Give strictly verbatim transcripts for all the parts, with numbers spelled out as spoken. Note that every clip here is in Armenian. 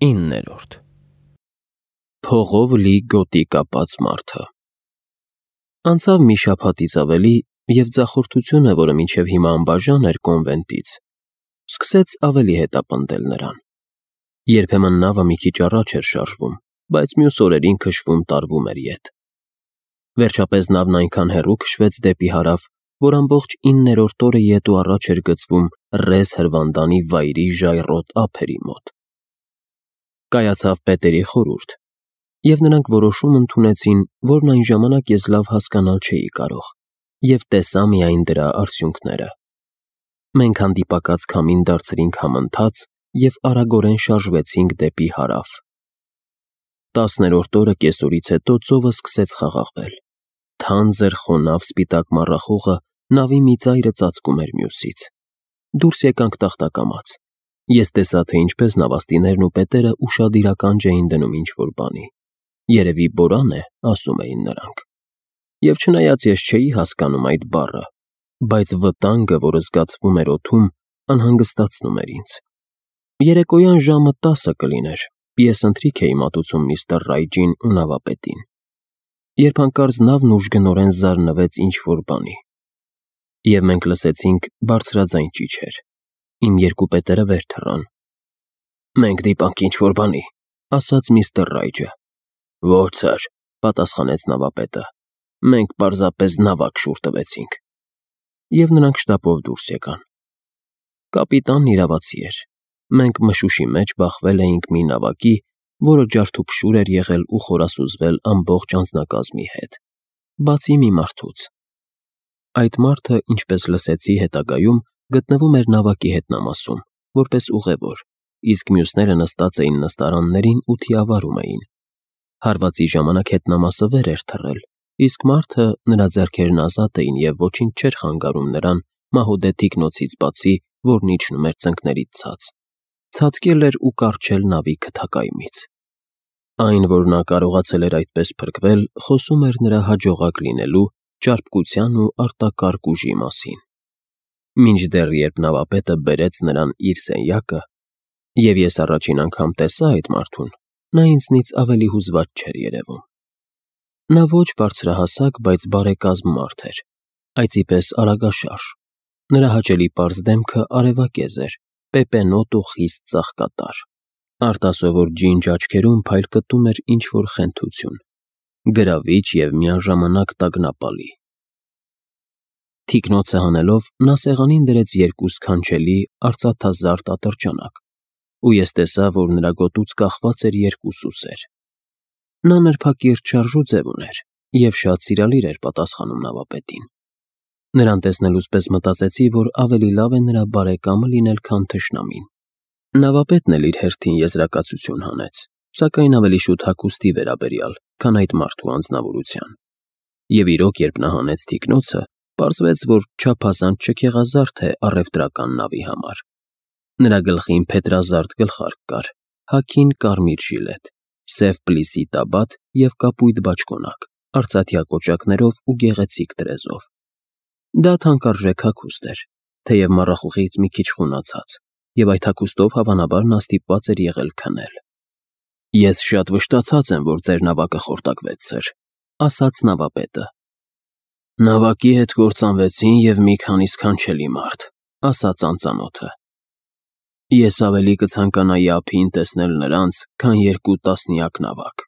իններորդ Փողով լի գոտի կապած մարդը Անցավ մի շաբաթից ավելի, և ձախորդությունը, որը մինչև հիմա անբաժան էր կոնվենտից, սկսեց ավելի հետապնդել նրան։ Երբեմն նավը մի քիչ առաջ էր շարժվում, բայց մյուս օրերին քշվում տարվում էր ետ։ Վերջապես նավն այնքան հեռու քշվեց դեպի հարավ, որ ամբողջ իններորդ օրը ետ ու առաջ էր գծվում Ռեզ հրվանդանի վայրի ժայռոտ ափերի մոտ։ Կայացավ պետերի խորհուրդ, և նրանք որոշում ընդունեցին, որն այն ժամանակ ես լավ հասկանալ չէի կարող, և տեսա միայն դրա արդյունքները։ Մենք հանդիպակաց քամին դարձրինք համընթաց և արագորեն շարժվեցինք դեպի հարավ։ Տասներորդ օրը կեսօրից հետո ծովը սկսեց խաղաղվել։ Թանձր, խոնավ սպիտակ մառախուղը նավի մի ծայրը ծածկում էր մյուսից։ Դուրս եկանք տախտակամաց։ Ես տեսա, թե ինչպես նավաստիներն ու պետերը ուշադիրական ջեին դնում ինչ-որ բանի։ Երևի բորան է, ասում էին նրանք։ Եվ չնայած ես չէի հասկանում այդ բառը, բայց վտանգը, որը զգացվում էր օդում, անհանգստացնում էր ինձ։ Երեկոյան ժամը տասը կլիներ, ես ընթրիք էի մատուցում միստր Ռայջին ու նավապետին, երբ հանկարծ նավն ուժգնորեն զարնվեց ինչ-որ բանի, և մենք լսեցինք բարձրաձայն ճիչեր։ Իմ երկու պետերը վեր թռան։ «Մենք դիպանք ինչ-որ բանի», ասաց միստր Ռայջը։ «Ոչ, սըր», պատասխանեց նավապետը, «մենք պարզապես նավակ շուռ տվեցինք»։ Եվ նրանք շտապով դուրս եկան։ Կապիտանն իրավացի էր։ Մենք մշուշի մեջ բախվել էինք մի նավակի, որը ջարդուփշուր էր եղել ու խորասուզվել ամբողջ անձնակազմի հետ, բացի մի մարդուց։ Այդ մարդը, ինչպես լսեցի հետագայում, գտնվում էր նավակի հետնամասում, որպես ուղևոր, իսկ մյուսները նստած էին նստարաններին ու թիավարում էին։ Հարվածի ժամանակ հետնամասը վեր էր թռել, իսկ մարդը, նրա ձեռքերն ազատ էին և ոչինչ չէր խանգարում նրան մահուդե թիկնոցից բացի, որն իջնում էր ծնկներից ցած, ցատկել էր ու կառչել նավի քթակայմից։ Այն, որ նա կարողացել էր այդպես փրկվել, խոսում էր նրա հաջողակ լինելու, ճարպկության ու արտակարգ ուժի մասին։ Մինչդեռ երբ նավապետը բերեց նրան իր սենյակը, և ես առաջին անգամ տեսա այդ մարդուն, նա ինձնից ավելի հուզված չէր երևում։ Նա ոչ բարձրահասակ, բայց բարեկազմ մարդ էր, այծի պես արագաշարժ։ Նրա հաճելի պարզ դեմքը արևակեզ էր, պեպենոտ ու խիստ ծաղկատար։ Արտասովոր ջինջ աչքերում փայլկտում էր ինչ-որ խենթություն, գրավիչ և միաժամանակ տագնապալի։ Թիկնոցը հանելով, նա սեղանին դրեց երկու սքանչելի, արծաթազարդ ատրճանակ, ու ես տեսա, որ նրա գոտուց կախված էր երկու սուսեր։ Նա նրբակիրթ շարժու ձև ուներ և շատ սիրալիր էր պատասխանում նավապետին։ Նրան տեսնելուց պես մտածեցի, որ ավելի լավ է նրա բարեկամը լինել, քան թշնամին։ Նավապետն էլ իր հերթին եզրակացություն հանեց, սակայն ավելի շուտ հագուստի վերաբերյալ, քան այդ մարդու անձնավորության։ Եվ իրոք, երբ նա հանեց թիկնոցը, պարզվեց, որ չափազանց չքեղազարդ է առևտրական նավի համար։ Նրա գլխին փետրազարդ գլխարկ կար, հագին կարմիր ժիլետ, սև պլիսի տաբատ և կապույտ բաճկոնակ, արծաթյա կոճակներով ու գեղեցիկ տրեզով։ Դա թանկարժեք հագուստ էր, թեև մառախուղից մի քիչ խունացած, և այդ հագուստով հավանաբար նա ստիպված էր եղել քնել։ «Ես շատ վշտացած եմ, որ ձեր նավակը խորտակվեց, սըր», ասաց նավապետը։ «Նավակի հետ կործանվեցին և մի քանի սքանչելի մարդ», ասաց անծանոթը։ «Ես ավելի կցանկանայի ափին տեսնել նրանց, քան երկու տասնյակ նավակ»։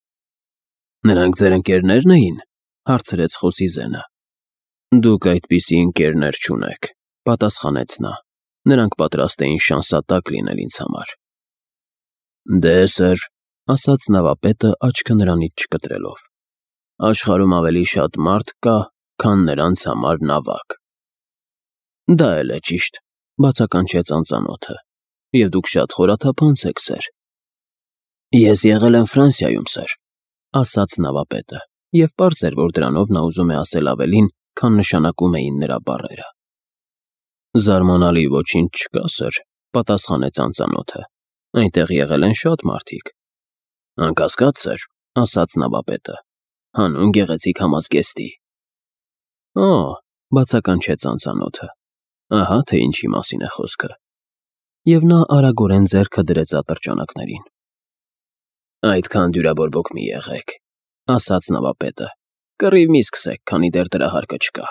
«Նրանք ձեր ընկերնե՞րն էին», հարցրեց Խոսիզենը։ «Դուք այդպիսի ընկերներ չունեք», պատասխանեց նա։ «Նրանք պատրաստ էին շանսատակ լինել ինձ համար»։ «Դե, սըր», ասաց նավապետը աչքը նրանից չկտրելով, «աշխարհում ավելի շատ մարդ կա, քան նրանց համար նավակ»։ «Դա էլ է ճիշտ», բացականչեց անծանոթը, «և դուք շատ խորաթափանց եք, սըր»։ «Ես եղել եմ Ֆրանսիայում, սըր», ասաց նավապետը, և պարզ էր, որ դրանով նա ուզում է ասել ավելին, քան նշանակում էին նրա բառերը։ «Զարմանալի ոչինչ չկա, սըր», պատասխանեց անծանոթը, «այնտեղ եղել են շատ մարդիկ»։ «Անկասկած, սըր», ասաց նավապետը, «հանուն գեղեցիկ համազգեստի»։ «Օ», բացականչեց անծանոթը, «ահա թե ինչի մասին է խոսքը»։ Եվ նա արագորեն ձեռքը դրեց ատրճանակներին։ Այդքան դյուրաբորբոք մի եղեք, ասաց նավապետը, կռիվ մի սկսեք, քանի դեռ դրա հարկը չկա։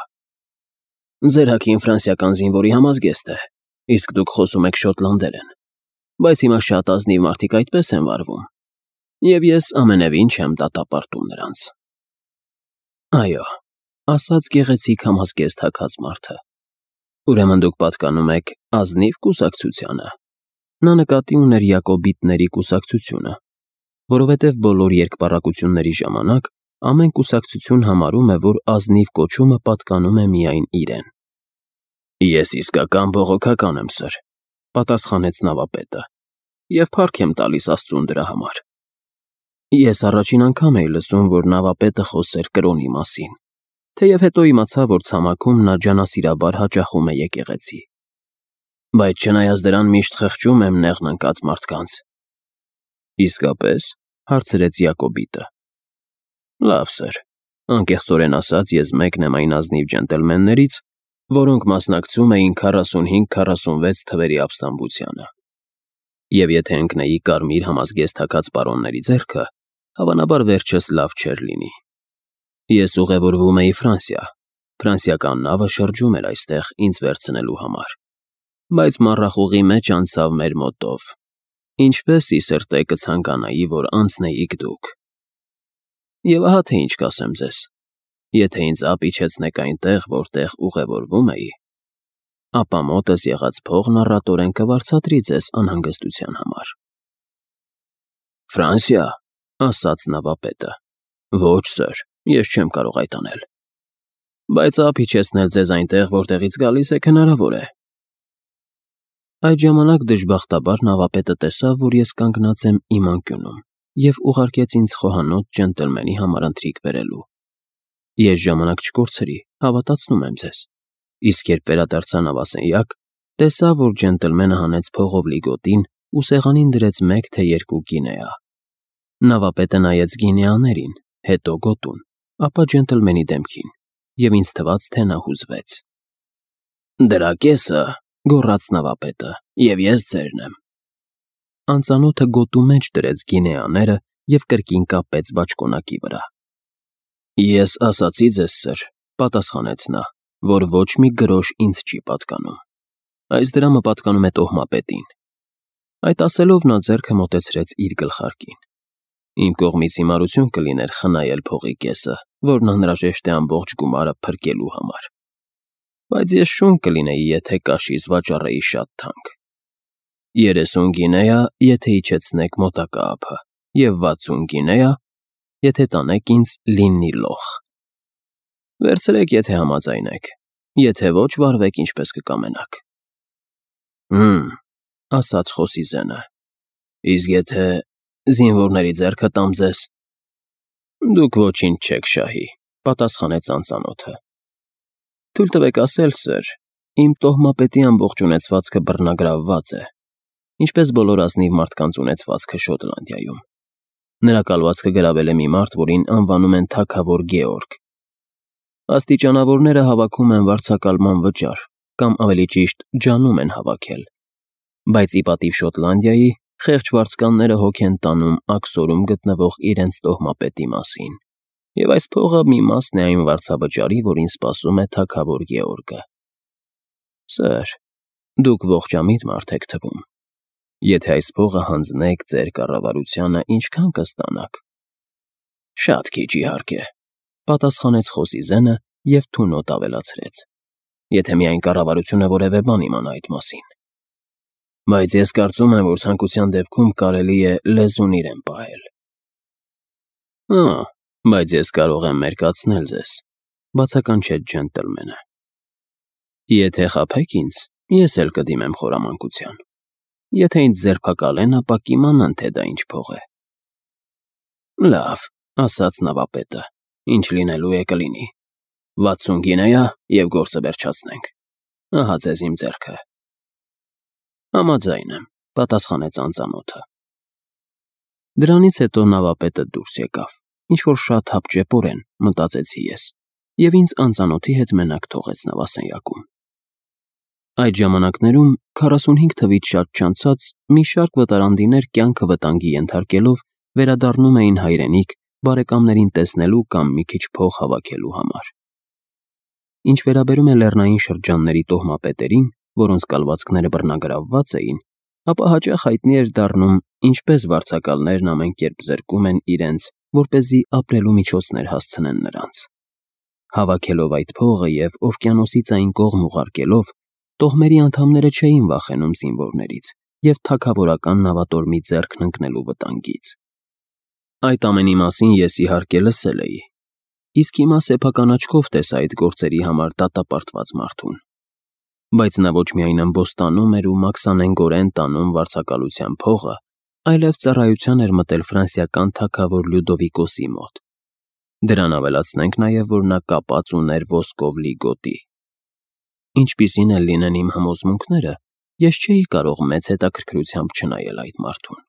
Ձեր հագին ֆրանսիական զինվորի համազգեստ է, իսկ դուք խոսում եք շոտլանդերեն, բայց հիմա շատ ազնիվ մարդիկ այդպես են վարվում, և ես ամենևին չեմ դատապարտում նրանց։ Այո, ասաց գեղեցիկ համազգեստ հագած մարդը, ուրեմն դուք պատկանում եք ազնիվ կուսակցությանը։ Նա նկատի ուներ յակոբիտների կուսակցությունը, որովհետև բոլոր երկպառակությունների ժամանակ ամեն կուսակցություն համարում է, որ ազնիվ կոչումը պատկանում է միայն իրեն։ Ես իսկական բողոքական եմ, սըր, պատասխանեց նավապետը, և փառք եմ տալիս Աստծուն դրա համար։ Ես առաջին անգամ էի լսում, որ նավապետը խոսեր կրոնի մասին, թեև հետո իմացա, որ ցամաքում նա ջանասիրաբար հաճախում է եկեղեցի։ Բայց չնայած դրան միշտ խղճում եմ նեղն ընկած մարդկանց։ Իսկապես, հարցրեց Յակոբիտը։ Լավ, սըր, անկեղծորեն ասած, ես մեկն եմ այն ազնիվ ջենտլմեններից, որոնք մասնակցում էին քառասունհինգ քառասունվեց թվերի ապստամբությանը։ Եվ եթե ընկնեի կարմիր համազգեստ հագած պարոնների ձեռքը, հավանաբար վերջս լավ չէր լինի։ Ես ուղևորվում էի Ֆրանսիա, ֆրանսիական նավը շրջում էր այստեղ ինձ վերցնելու համար, բայց մառախուղի մեջ անցավ մեր մոտով, ինչպես ի սրտե կցանկանայի, որ անցնեիք դուք։ Եվ ահա թե ինչ կասեմ ձեզ, եթե ինձ ափ իջեցնեք այնտեղ, որտեղ ուղևորվում էի, ապա մոտս եղած փողն առատորեն կվարձատրի ձեզ անհանգստության համար։ Ֆրանսիա, ասաց նավապետը, ոչ, սըր, ես չեմ կարող այդ անել, բայց ափ իջեցնել ձեզ այնտեղ, որտեղից գալիս եք, հնարավոր է։ Այդ ժամանակ դժբախտաբար նավապետը տեսավ, որ ես կանգնած եմ իմ անկյունում, և ուղարկեց ինձ խոհանոց ջենտլմենի համար ընթրիք բերելու։ Ես ժամանակ չկորցրի, հավատացնում եմ ձեզ, իսկ երբ վերադարձա նավասենյակ, տեսա, որ ջենտլմենը հանեց փողով լիգոտին ու սեղանին դրեց մեկ թե երկու գինեա։ Նավապետը նայեց գինեաներին, հետո գոտուն, ապա ջենտլմենի դեմքին, և ինձ թվաց, թե նա հուզվեց։ Դրա կեսը, գոռաց նավապետը, և ես ձերն եմ։ Անծանոթը գոտու մեջ դրեց գինեաները և կրկին կապեց բաճկոնակի վրա։ Ես ասացի ձեզ, սըր, պատասխանեց նա, որ ոչ մի գրոշ ինձ չի պատկանում։ Այս դրամը պատկանում է տոհմապետին։ Այդ ասելով նա ձեռքը մոտեցրեց իր գլխարկին։ Իմ կողմից հիմարություն կլիներ խնայել փողի կեսը, որն անհրաժեշտ է ամբողջ գումարը փրկելու համար։ Բայց ես շուն կլինեի, եթե կաշից վաճառեի շատ թանկ։ երեսուն գինեա, եթե իջեցնեք մոտակա ափը, և վաթսուն գինեա, եթե տանեք ինձ Լիննի լոխ։ Վերցրեք, եթե համաձայն եք, եթե ոչ, վարվեք ինչպես կկամենաք։ Հմ, ասաց խոսիզենը, իսկ եթե զինվորների ձեռքը տամ ձեզ։ Դուք ոչինչ չեք շահի, պատասխանեց անծանոթը։ Թույլ տվեք ասել, սըր, իմ տոհմապետի ամբողջ ունեցվածքը բռնագրավված է, ինչպես բոլոր ազնիվ մարդկանց ունեցվածքը Շոտլանդիայում։ Նրա կալվածքը գրավել է մի մարդ, որին անվանում են Թագավոր Գեորգ։ Աստիճանավորները հավաքում են վարձակալման վճար, կամ ավելի ճիշտ ջանում են հավաքել, բայց ի պատիվ Շոտլանդիայի խեղճ վարձկանները հոգ են տանում աքսորում գտնվող իրենց տոհմապետի մասին, և այս փողը մի մասն է այն վարձավճարի, որին սպասում է Թագավոր Գեորգը։ Սըր, դուք ողջամիտ մարդ եք թվում։ Եթե այս փողը հանձնեք ձեր կառավարությանը, ինչքան կստանաք։ Շատ քիչ, իհարկե, պատասխանեց խոսիզենը և թունոտ ավելացրեց, եթե միայն կառավարությունը որևէ բան իմանա այդ մասին։ Բայց ես կարծում եմ, որ ցանկության դեպքում կարելի է լեզուն իրեն պահել։ Ա, բայց ես կարող եմ մերկացնել ձեզ, բացականչեց ջենտլմենը։ Եթե խաբեք ինձ, ես էլ կդիմեմ խորամանկության։ Եթե ինձ ձերբակալեն, ապա կիմանան, թե դա ինչ փող է։ Լավ, ասաց նավապետը, ինչ լինելու է կլինի։ վաթսուն գինեա և գործը վերջացնենք։ Ահա ձեզ իմ ձեռքը։ Համաձայն եմ, պատասխանեց անծանոթը։ Դրանից հետո նավապետը դուրս եկավ, ինչ-որ շատ հապճեպորեն, մտածեցի ես, և ինձ անծանոթի հետ մենակ թողեց նավասենյակում։ Այդ ժամանակներում քառասունհինգ թվից շատ չանցած մի շարք վտարանդիներ կյանքը վտանգի ենթարկելով վերադառնում էին հայրենիք բարեկամներին տեսնելու կամ մի քիչ փող հավաքելու համար։ Ինչ վերաբերում է լեռնային շրջանների տոհմապետերին, որոնց կալվածքները բռնագրավված էին, ապա հաճախ հայտնի էր դառնում, ինչպես վարձակալներն ամեն կերպ զրկում են իրենց, որպեսզի ապրելու միջոցներ հասցնեն նրանց։ Հավաքելով այդ փողը և օվկիանոսից այն կողմ ուղարկելով, տոհմերի անդամները չէին վախենում զինվորներից և թագավորական նավատորմի ձեռքն ընկնելու վտանգից։ Այդ ամենի մասին ես իհարկե լսել էի, իսկ հիմա սեփական աչքով տեսա այդ գործերի համար դատապարտված մարդուն։ Բայց նա ոչ միայն ըմբոստանում էր ու մաքսանենգորեն տանում վարձակալության փողը, այլև ծառայության էր մտել ֆրանսիական թագավոր Լյուդովիկոսի մոտ։ Դրան ավելացնենք նաև, որ նա կապած ուներ ոսկով լի գոտի։ Ինչպիսին էլ լինեն իմ համոզմունքները, ես չէի կարող մեծ հետաքրքրությամբ չնայել այդ մարդուն։